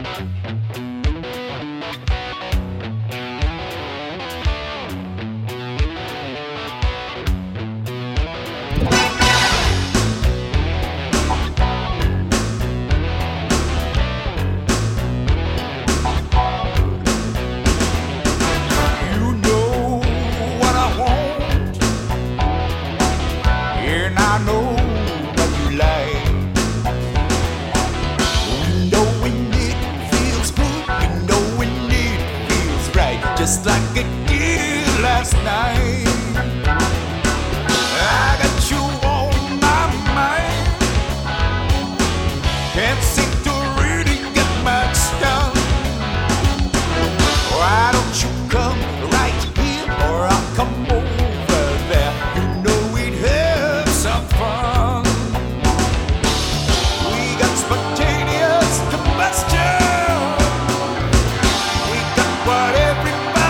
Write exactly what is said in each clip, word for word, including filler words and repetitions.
Just like it did last night. I got you on my mind. Can't seem to really get much done. Why don't you come right here or I'll come over there? You know we'd have some fun. We got spontaneous combustion. We got whatever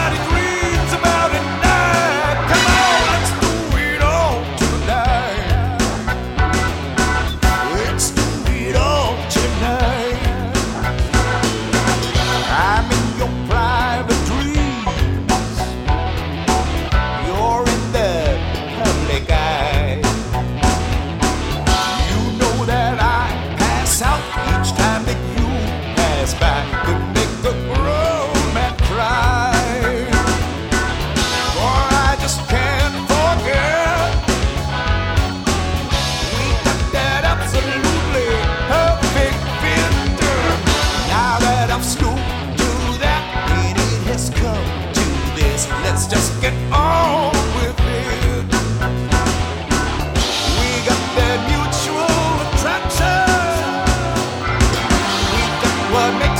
let's just get on with it. We got that mutual attraction. We got what makes